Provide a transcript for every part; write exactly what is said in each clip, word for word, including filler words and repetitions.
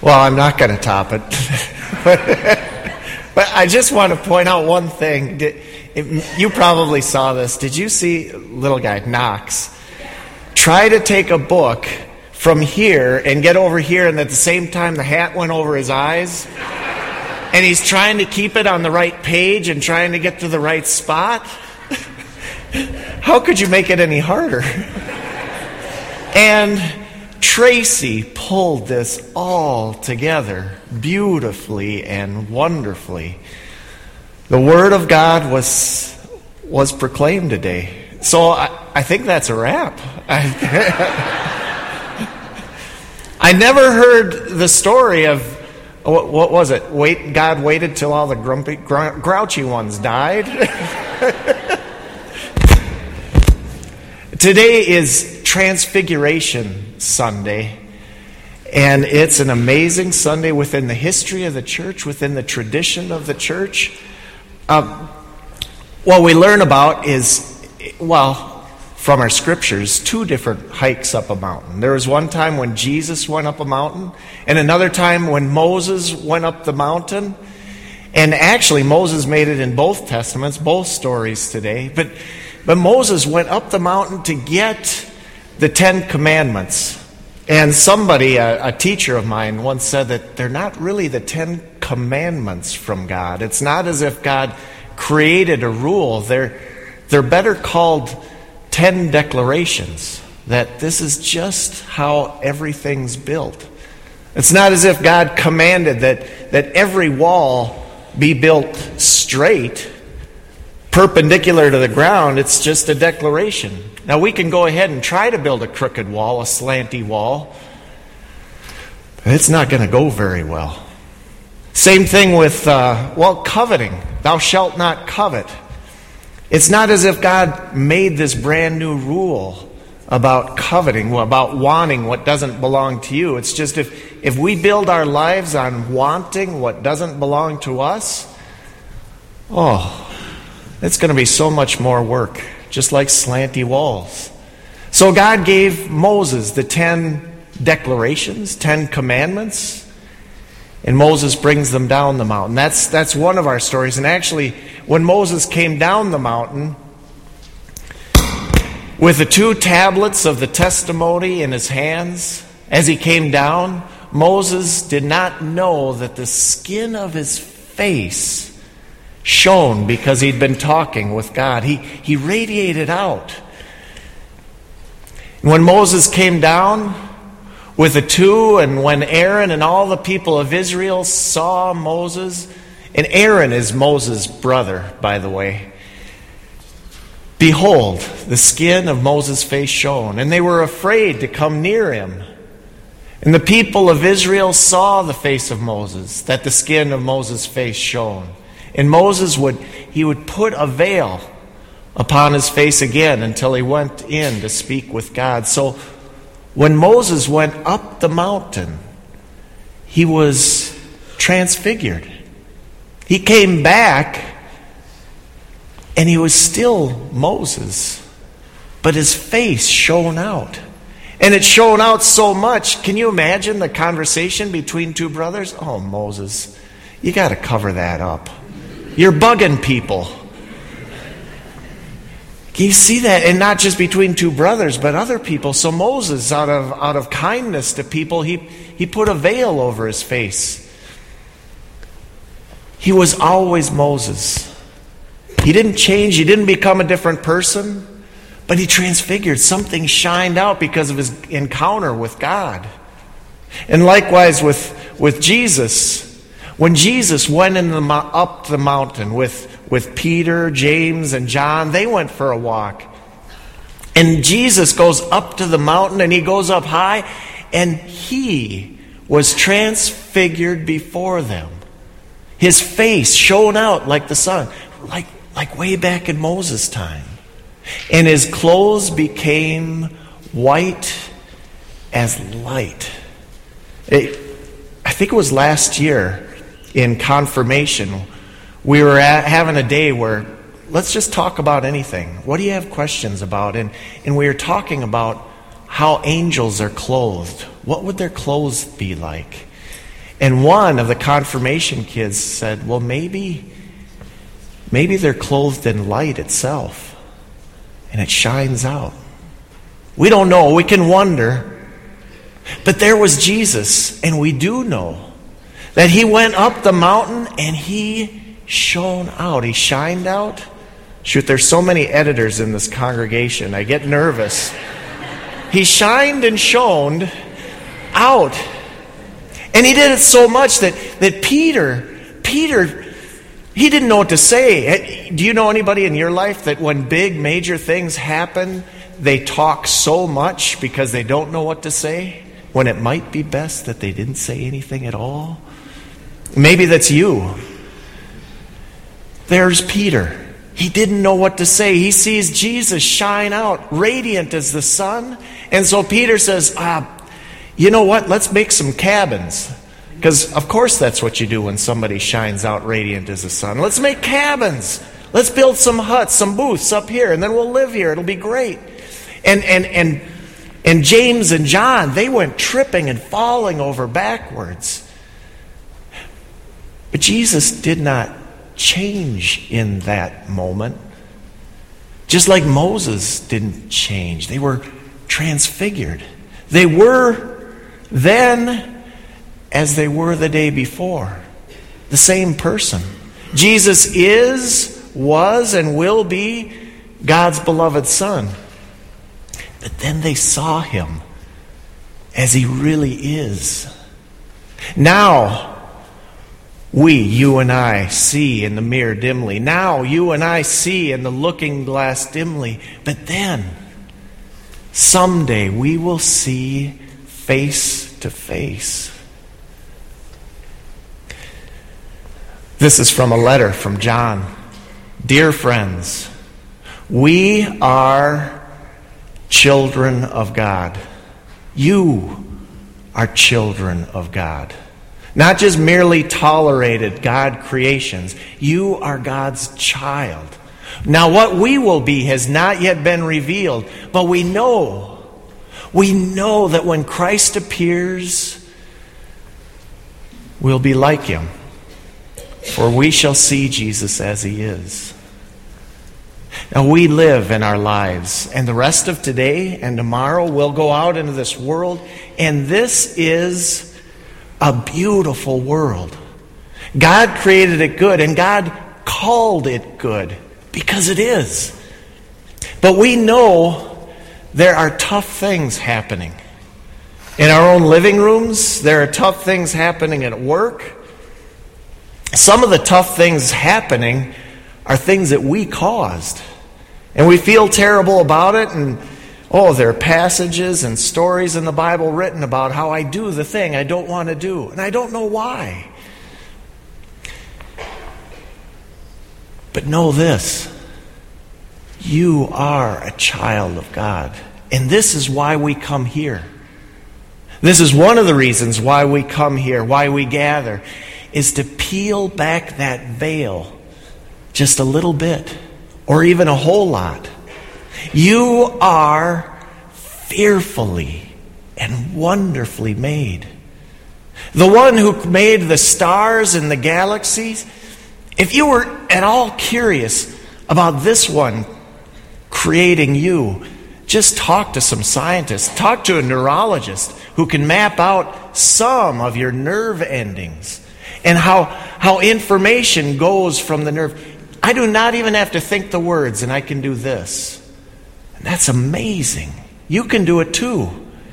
Well, I'm not going to top it. But I just want to point out one thing. Did, it, you probably saw this. Did you see little guy, Knox, try to take a book from here and get over here, and at the same time the hat went over his eyes? And he's trying to keep it on the right page and trying to get to the right spot? How could you make it any harder? And Tracy pulled this all together beautifully and wonderfully. The Word of God was was proclaimed today. So I, I think that's a wrap. I, I never heard the story of, what, what was it? Wait, God waited till all the grumpy, gr- grouchy ones died. Today is Transfiguration Sunday, and it's an amazing Sunday within the history of the church, within the tradition of the church. Uh, what we learn about is, well, from our scriptures, two different hikes up a mountain. There was one time when Jesus went up a mountain, and another time when Moses went up the mountain. And actually, Moses made it in both testaments, both stories today. But But Moses went up the mountain to get the Ten Commandments. And somebody, a, a teacher of mine, once said that they're not really the Ten Commandments from God. It's not as if God created a rule. They're, they're better called Ten Declarations, that this is just how everything's built. It's not as if God commanded that, that every wall be built straight, perpendicular to the ground. It's just a declaration. Now we can go ahead and try to build a crooked wall, a slanty wall, but it's not going to go very well. Same thing with, uh, well, coveting. Thou shalt not covet. It's not as if God made this brand new rule about coveting, about wanting what doesn't belong to you. It's just if, if we build our lives on wanting what doesn't belong to us, oh, it's going to be so much more work, just like slanty walls. So God gave Moses the ten declarations, ten commandments, and Moses brings them down the mountain. That's, that's one of our stories. And actually, when Moses came down the mountain with the two tablets of the testimony in his hands, as he came down, Moses did not know that the skin of his face shone because he'd been talking with God. He, he radiated out. When Moses came down with the two, and when Aaron and all the people of Israel saw Moses, and Aaron is Moses' brother, by the way, behold, the skin of Moses' face shone, and they were afraid to come near him. And the people of Israel saw the face of Moses, that the skin of Moses' face shone. And Moses would, he would put a veil upon his face again until he went in to speak with God. So when Moses went up the mountain, he was transfigured. He came back and he was still Moses, but his face shone out. And it shone out so much. Can you imagine the conversation between two brothers? Oh, Moses, you got to cover that up. You're bugging people. Can you see that? And not just between two brothers, but other people. So Moses, out of out of kindness to people, he, he put a veil over his face. He was always Moses. He didn't change. He didn't become a different person, but he transfigured. Something shined out because of his encounter with God. And likewise with, with Jesus. When Jesus went in the, up the mountain with, with Peter, James, and John, they went for a walk. And Jesus goes up to the mountain, and he goes up high, and he was transfigured before them. His face shone out like the sun, like, like way back in Moses' time. And his clothes became white as light. It, I think it was last year, in confirmation, we were at, having a day where let's just talk about anything. What do you have questions about? And, and we were talking about how angels are clothed. What would their clothes be like? And one of the confirmation kids said, well, maybe, maybe they're clothed in light itself, and it shines out. We don't know. We can wonder. But there was Jesus, and we do know that he went up the mountain and he shone out. He shined out. Shoot, there's so many editors in this congregation. I get nervous. He shined and shone out. And he did it so much that, that Peter, Peter, he didn't know what to say. Do you know anybody in your life that when big, major things happen, they talk so much because they don't know what to say, when it might be best that they didn't say anything at all? Maybe that's you. There's Peter. He didn't know what to say. He sees Jesus shine out, radiant as the sun. And so Peter says, ah, you know what? Let's make some cabins. Because, of course, that's what you do when somebody shines out radiant as the sun. Let's make cabins. Let's build some huts, some booths up here, and then we'll live here. It'll be great. And and and and James and John, they went tripping and falling over backwards. But Jesus did not change in that moment. Just like Moses didn't change. They were transfigured. They were then as they were the day before. The same person. Jesus is, was, and will be God's beloved Son. But then they saw him as he really is. Now, we, you and I, see in the mirror dimly. Now, you and I see in the looking glass dimly. But then, someday, we will see face to face. This is from a letter from John. Dear friends, we are children of God. You are children of God. Not just merely tolerated God creations. You are God's child. Now what we will be has not yet been revealed, but we know, we know that when Christ appears, we'll be like him, for we shall see Jesus as he is. Now we live in our lives, and the rest of today and tomorrow we'll go out into this world, and this is a beautiful world. God created it good, and God called it good, because it is. But we know there are tough things happening. In our own living rooms, there are tough things happening at work. Some of the tough things happening are things that we caused. And we feel terrible about it, and oh, there are passages and stories in the Bible written about how I do the thing I don't want to do, and I don't know why. But know this, you are a child of God, and this is why we come here. This is one of the reasons why we come here, why we gather, is to peel back that veil just a little bit, or even a whole lot. You are fearfully and wonderfully made. The one who made the stars and the galaxies, if you were at all curious about this one creating you, just talk to some scientists. Talk to a neurologist who can map out some of your nerve endings and how, how information goes from the nerve. I do not even have to think the words, and I can do this. And that's amazing. You can do it too.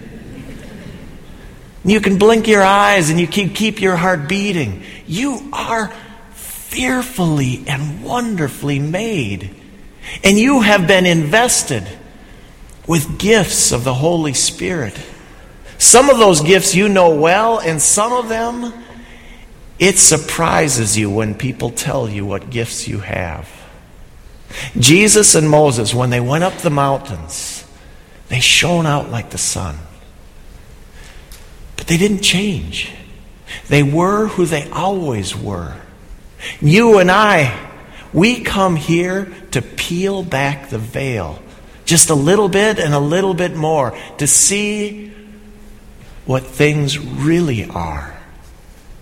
You can blink your eyes and you can keep your heart beating. You are fearfully and wonderfully made. And you have been invested with gifts of the Holy Spirit. Some of those gifts you know well, and some of them, it surprises you when people tell you what gifts you have. Jesus and Moses, when they went up the mountains, they shone out like the sun. But they didn't change. They were who they always were. You and I, we come here to peel back the veil just a little bit and a little bit more to see what things really are.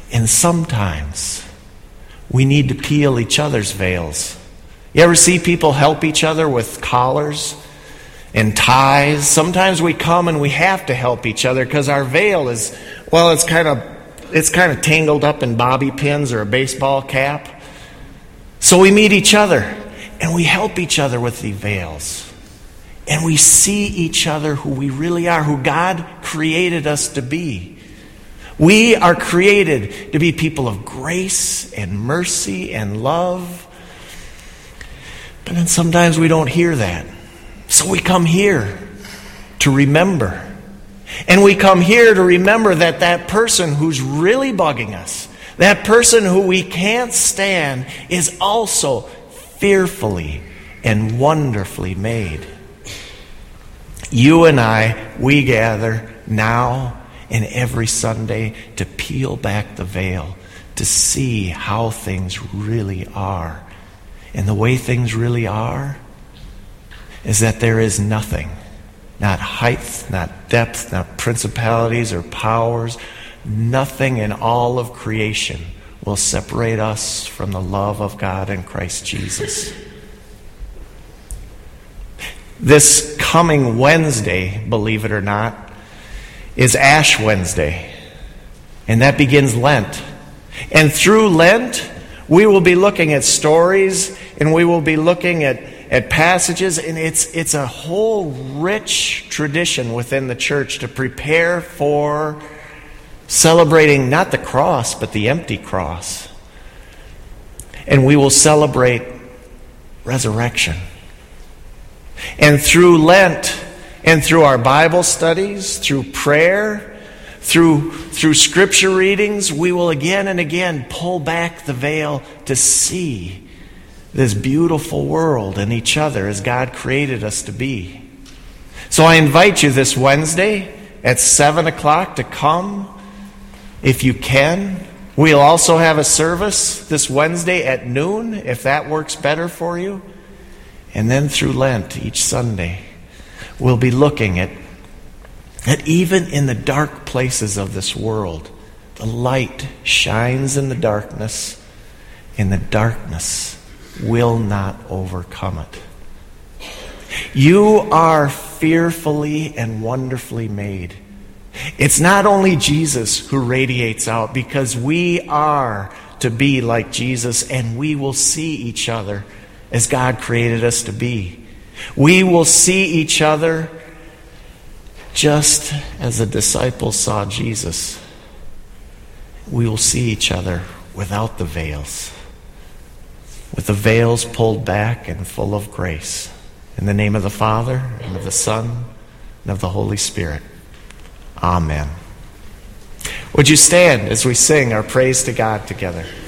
And sometimes we need to peel each other's veils. You ever see people help each other with collars and ties? Sometimes we come and we have to help each other because our veil is, well, it's kind of it's kind of tangled up in bobby pins or a baseball cap. So we meet each other and we help each other with the veils. And we see each other who we really are, who God created us to be. We are created to be people of grace and mercy and love. But then sometimes we don't hear that. So we come here to remember. And we come here to remember that that person who's really bugging us, that person who we can't stand, is also fearfully and wonderfully made. You and I, we gather now and every Sunday to peel back the veil, to see how things really are. And the way things really are is that there is nothing, not height, not depth, not principalities or powers, nothing in all of creation will separate us from the love of God in Christ Jesus. This coming Wednesday, believe it or not, is Ash Wednesday. And that begins Lent. And through Lent, we will be looking at stories and we will be looking at, at passages. And it's, it's a whole rich tradition within the church to prepare for celebrating not the cross, but the empty cross. And we will celebrate resurrection. And through Lent, and through our Bible studies, through prayer, through, through scripture readings, we will again and again pull back the veil to see this beautiful world and each other as God created us to be. So I invite you this Wednesday at seven o'clock to come if you can. We'll also have a service this Wednesday at noon if that works better for you. And then through Lent each Sunday, we'll be looking at, at even in the dark places of this world, the light shines in the darkness, and the darkness will not overcome it. You are fearfully and wonderfully made. It's not only Jesus who radiates out, because we are to be like Jesus, and we will see each other as God created us to be. We will see each other just as the disciples saw Jesus. We will see each other without the veils, with the veils pulled back and full of grace. In the name of the Father, and of the Son, and of the Holy Spirit. Amen. Would you stand as we sing our praise to God together?